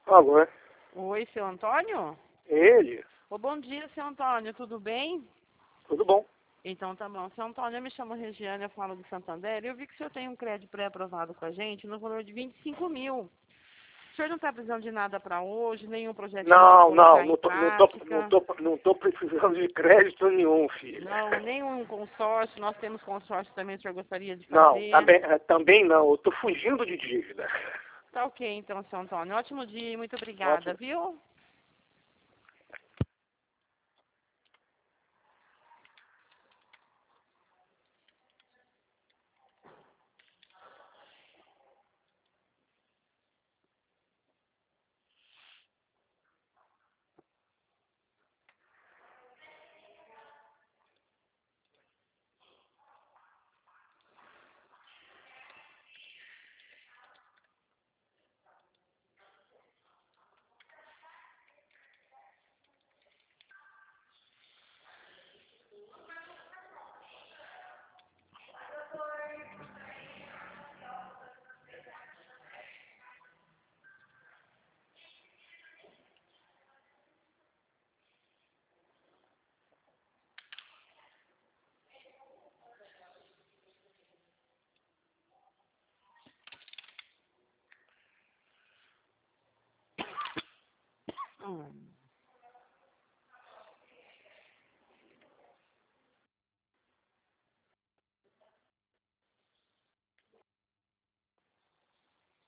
Alô, é? Oi, seu Antônio? Ele? Ô, bom dia, seu Antônio, tudo bem? Tudo bom? Então tá bom. Seu Antônio, eu me chamo Regiane, eu falo do Santander. Eu vi que o senhor tem um crédito pré-aprovado com a gente no valor de 25 mil. O senhor não está precisando de nada para hoje, nenhum projetinho para Não, não, colocar em prática? não tô precisando de crédito nenhum, filho. Não, nenhum consórcio. Nós temos consórcio também, o senhor gostaria de Não, fazer? também não, eu tô fugindo de dívida. Tá ok, então, seu Antônio. Ótimo dia e muito obrigada, Ótimo. viu? Hum.